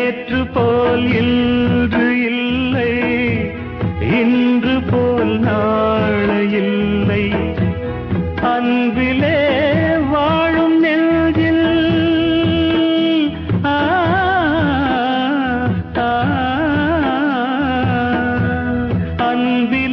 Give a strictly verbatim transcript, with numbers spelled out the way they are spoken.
நேற்று போல் இன்று இல்லை, இன்று போல் நாளை இல்லை. அன்பிலே வாழும் நெஞ்சில் ஆ, ஆ, அன்பில்